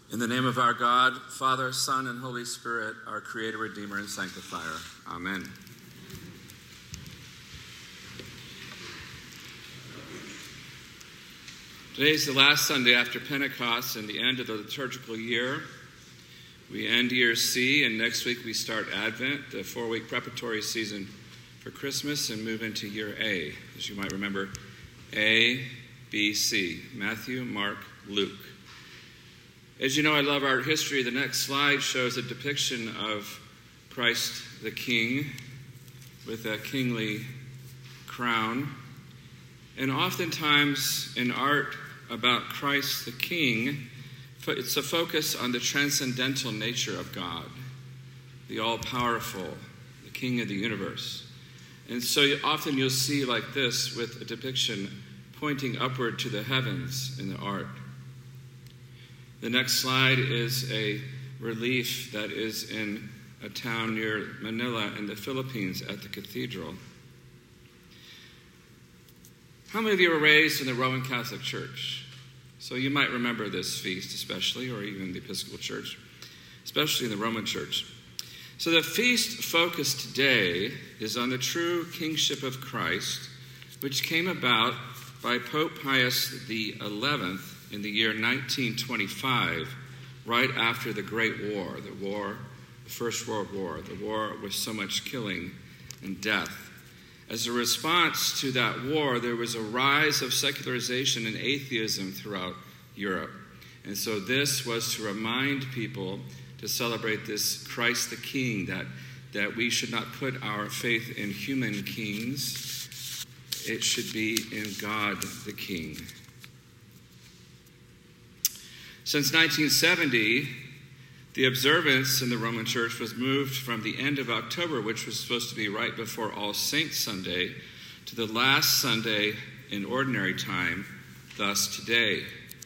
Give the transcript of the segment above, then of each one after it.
In the name of our God, Father, Son, and Holy Spirit, our Creator, Redeemer, and Sanctifier. Amen. Today is the last Sunday after Pentecost and the end of the liturgical year. We end year C, and next week we start Advent, the 4-week preparatory season for Christmas, and move into year A. As you might remember, A, B, C, Matthew, Mark, Luke. As you know, I love art history. The next slide shows a depiction of Christ the King with a kingly crown. And oftentimes in art about Christ the King, it's a focus on the transcendental nature of God, the all-powerful, the King of the universe. And so often you'll see like this with a depiction pointing upward to the heavens in the art. The next slide is a relief that is in a town near Manila in the Philippines at the cathedral. How many of you were raised in the Roman Catholic Church? So you might remember this feast especially, or even the Episcopal Church, especially in the Roman Church. So the feast focus today is on the true kingship of Christ, which came about by Pope Pius XI in the year 1925, right after the Great War, the First World War, the war with so much killing and death. As a response to that war, there was a rise of secularization and atheism throughout Europe. And so this was to remind people to celebrate this Christ the King, that we should not put our faith in human kings. It should be in God the King. Since 1970, the observance in the Roman Church was moved from the end of October, which was supposed to be right before All Saints Sunday, to the last Sunday in ordinary time, thus today.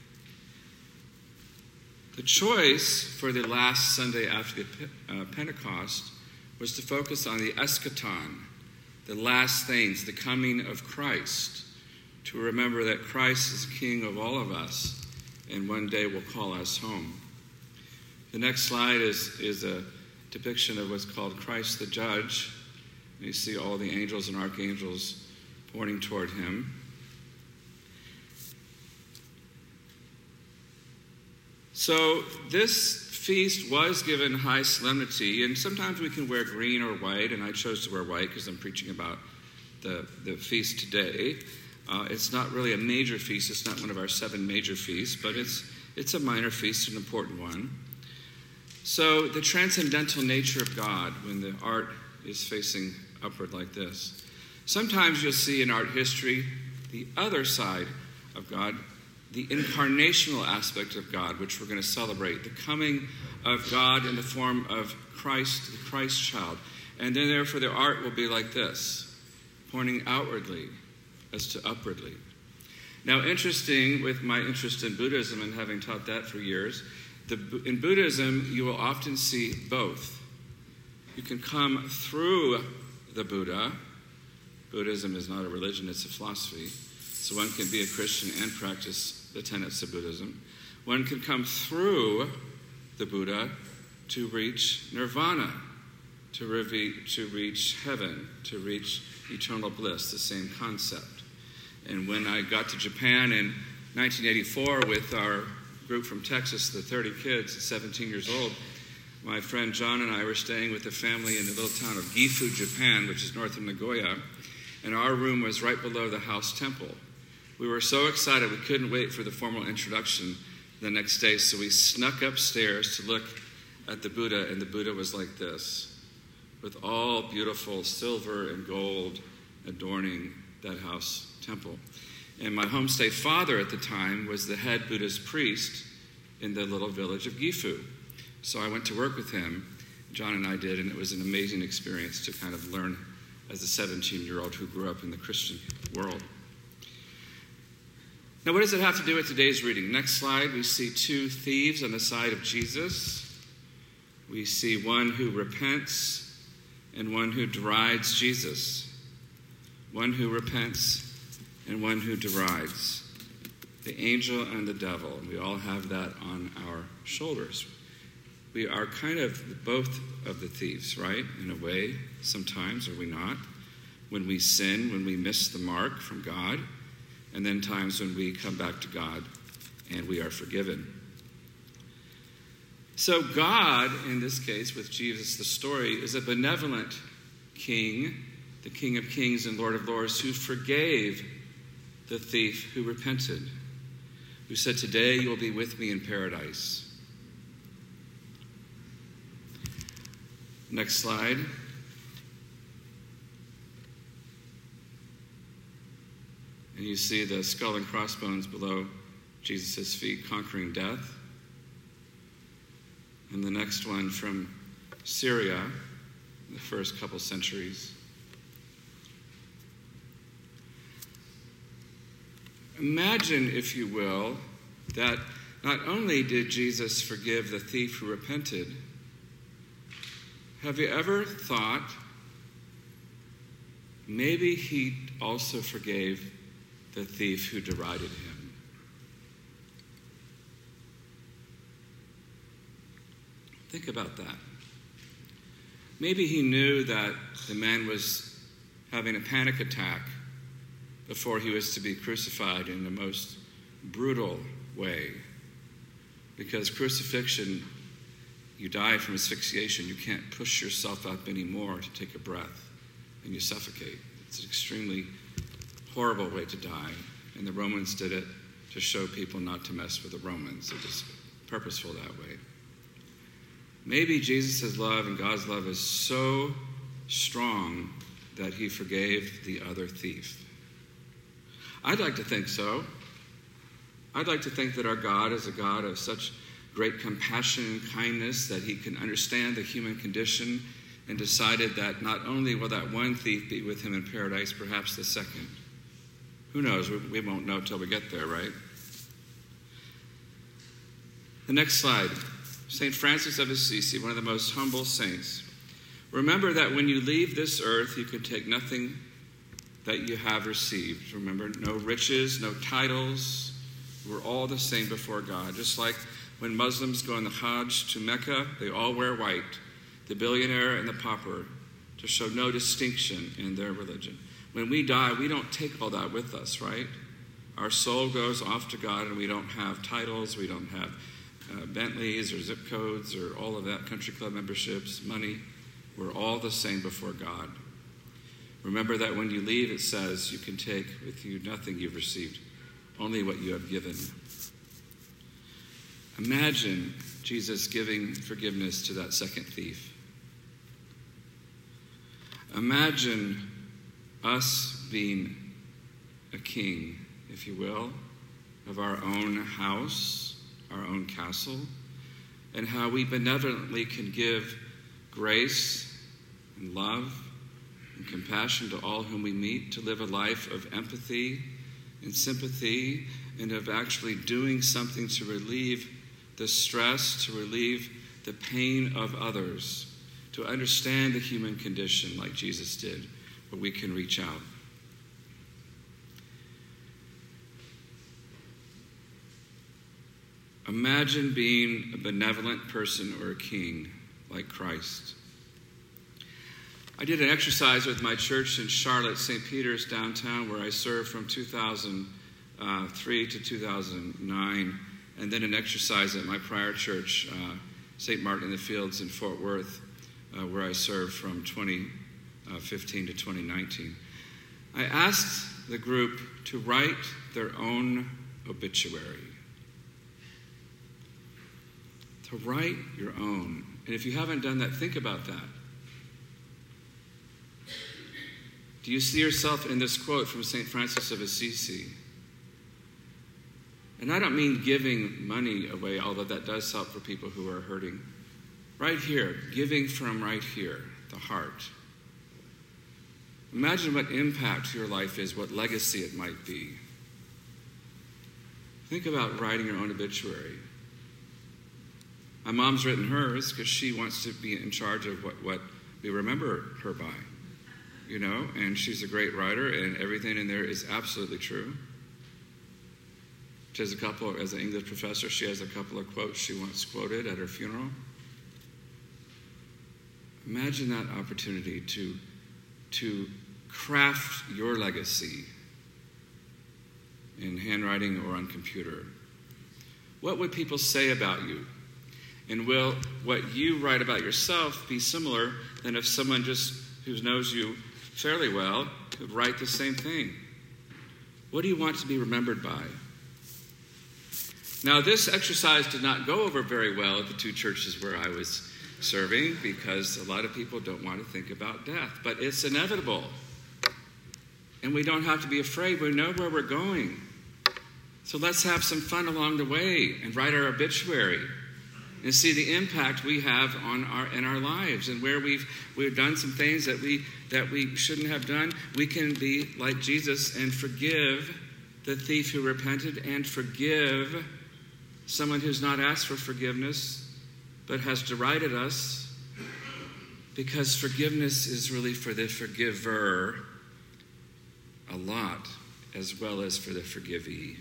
The choice for the last Sunday after the Pentecost was to focus on the eschaton, the last things, the coming of Christ, to remember that Christ is King of all of us, and one day will call us home. The next slide is a depiction of what's called Christ the Judge. And you see all the angels and archangels pointing toward him. So this feast was given high solemnity, and sometimes we can wear green or white, and I chose to wear white because I'm preaching about the feast today. It's not really a major feast. It's not one of our 7 major feasts, but it's a minor feast, an important one. So the transcendental nature of God when the art is facing upward like this. Sometimes you'll see in art history the other side of God, the incarnational aspect of God, which we're going to celebrate, the coming of God in the form of Christ, the Christ child. And then therefore the art will be like this, pointing outwardly as to upwardly. Now, interesting, with my interest in Buddhism and having taught that for years, in Buddhism, you will often see both. You can come through the Buddha. Buddhism is not a religion, it's a philosophy. So one can be a Christian and practice the tenets of Buddhism. One can come through the Buddha to reach nirvana, to reach heaven, to reach eternal bliss, the same concept. And when I got to Japan in 1984 with our group from Texas, the 30 kids, 17 years old, my friend John and I were staying with a family in the little town of Gifu, Japan, which is north of Nagoya, and our room was right below the house temple. We were so excited we couldn't wait for the formal introduction the next day, so we snuck upstairs to look at the Buddha, and the Buddha was like this, with all beautiful silver and gold adorning that house temple. And my homestay father at the time was the head Buddhist priest in the little village of Gifu. So I went to work with him, John and I did, and it was an amazing experience to kind of learn as a 17-year-old who grew up in the Christian world. Now, what does it have to do with today's reading? Next slide, we see 2 thieves on the side of Jesus. We see one who repents and one who derides Jesus. One who repents and one who derides. the angel and the devil. We all have that on our shoulders. We are kind of both of the thieves, right? In a way, sometimes, are we not? When we sin, when we miss the mark from God, and then times when we come back to God and we are forgiven. So God, in this case with Jesus, the story, is a benevolent king, the King of Kings and Lord of Lords, who forgave the thief who repented, who said, "Today you will be with me in paradise." Next slide. And you see the skull and crossbones below Jesus' feet, conquering death. And the next one from Syria, the first couple centuries. Imagine, if you will, that not only did Jesus forgive the thief who repented, have you ever thought maybe he also forgave the thief who derided him? Think about that. Maybe he knew that the man was having a panic attack before he was to be crucified in the most brutal way. Because crucifixion, you die from asphyxiation. You can't push yourself up anymore to take a breath, and you suffocate. It's an extremely horrible way to die. And the Romans did it to show people not to mess with the Romans. It was purposeful that way. Maybe Jesus' love and God's love is so strong that he forgave the other thief. I'd like to think so. I'd like to think that our God is a God of such great compassion and kindness that he can understand the human condition and decided that not only will that one thief be with him in paradise, perhaps the second. Who knows? We won't know till we get there, right? The next slide. St. Francis of Assisi, one of the most humble saints. Remember that when you leave this earth, you can take nothing that you have received. Remember, no riches, no titles. We're all the same before God. Just like when Muslims go on the Hajj to Mecca, they all wear white, the billionaire and the pauper, to show no distinction in their religion. When we die, we don't take all that with us, right? Our soul goes off to God, and we don't have titles, we don't have Bentleys or zip codes or all of that, country club memberships, money. We're all the same before God. Remember that when you leave, it says you can take with you nothing you've received, only what you have given. Imagine Jesus giving forgiveness to that second thief. Imagine us being a king, if you will, of our own house, our own castle, and how we benevolently can give grace and love and compassion to all whom we meet, to live a life of empathy and sympathy, and of actually doing something to relieve the stress, to relieve the pain of others, to understand the human condition like Jesus did, where we can reach out. Imagine being a benevolent person or a king like Christ. I did an exercise with my church in Charlotte, St. Peter's downtown, where I served from 2003 to 2009, and then an exercise at my prior church, St. Martin in the Fields in Fort Worth, where I served from 2015 to 2019. I asked the group to write their own obituary. To write your own. And if you haven't done that, think about that. Do you see yourself in this quote from St. Francis of Assisi? And I don't mean giving money away, although that does help for people who are hurting. Right here, giving from right here, the heart. Imagine what impact your life is, what legacy it might be. Think about writing your own obituary. My mom's written hers because she wants to be in charge of what we remember her by, you know, and she's a great writer, and everything in there is absolutely true. She has a couple, as an English professor, she has a couple of quotes she once quoted at her funeral. Imagine that opportunity to craft your legacy in handwriting or on computer. What would people say about you? And will what you write about yourself be similar than if someone just who knows you fairly well could write the same thing? What do you want to be remembered by? Now, this exercise did not go over very well at the two churches where I was serving because a lot of people don't want to think about death. But it's inevitable. And we don't have to be afraid. We know where we're going. So let's have some fun along the way and write our obituary and see the impact we have in our lives, and where we've done some things that we shouldn't have done. We can be like Jesus and forgive the thief who repented, and forgive someone who's not asked for forgiveness but has derided us, because forgiveness is really for the forgiver a lot, as well as for the forgivee.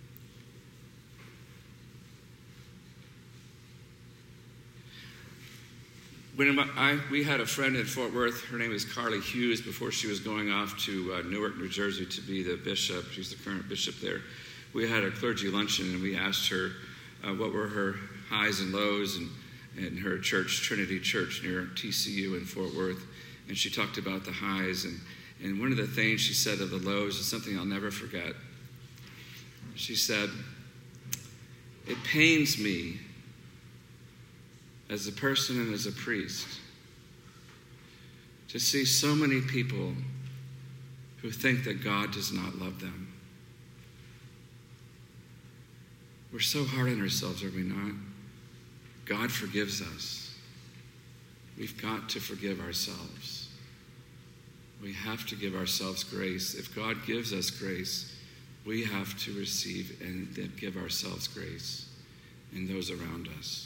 We had a friend in Fort Worth. Her name is Carly Hughes. Before she was going off to Newark, New Jersey to be the bishop, she's the current bishop there, we had a clergy luncheon, and we asked her what were her highs and lows in her church, Trinity Church near TCU in Fort Worth. And she talked about the highs. And one of the things she said of the lows is something I'll never forget. She said, "It pains me as a person and as a priest to see so many people who think that God does not love them." We're so hard on ourselves, are we not? God forgives us. We've got to forgive ourselves. We have to give ourselves grace. If God gives us grace, we have to receive and then give ourselves grace and those around us.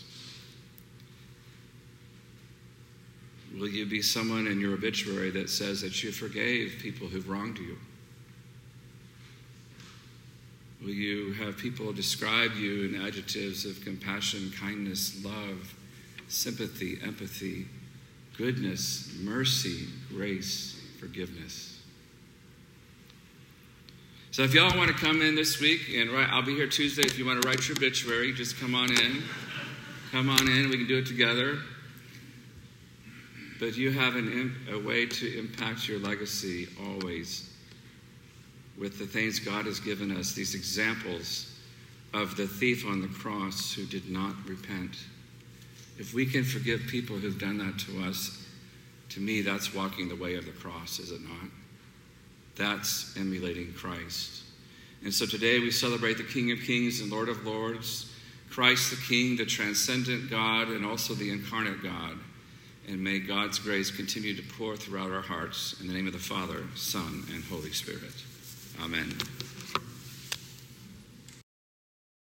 Will you be someone in your obituary that says that you forgave people who've wronged you? Will you have people describe you in adjectives of compassion, kindness, love, sympathy, empathy, goodness, mercy, grace, forgiveness? So if y'all want to come in this week, and I'll be here Tuesday if you want to write your obituary, just come on in. Come on in, we can do it together. But you have a way to impact your legacy always with the things God has given us, these examples of the thief on the cross who did not repent. If we can forgive people who've done that to us, to me, that's walking the way of the cross, is it not? That's emulating Christ. And so today we celebrate the King of Kings and Lord of Lords, Christ the King, the transcendent God, and also the incarnate God. And may God's grace continue to pour throughout our hearts. In the name of the Father, Son, and Holy Spirit. Amen.